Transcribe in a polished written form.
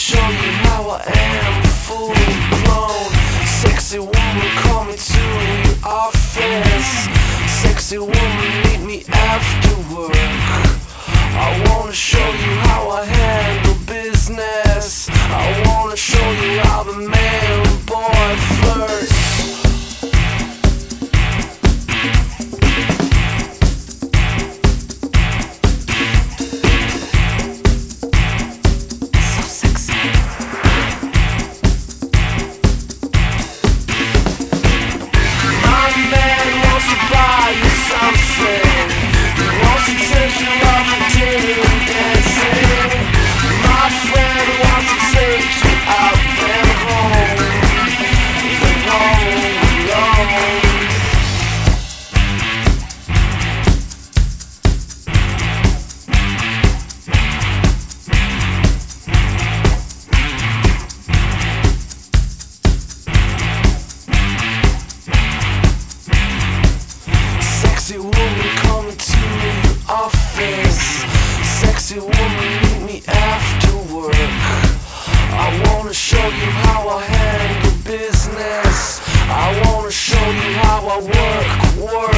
show you how I am, full blown. Sexy woman, call me to your office. Sexy woman, meet me after work. I wanna show you how I handle business. I wanna show you how the man and boy flirts. Sexy woman, coming to your office. Sexy woman, meet me after work. I wanna show you how I handle business. I wanna show you how I work.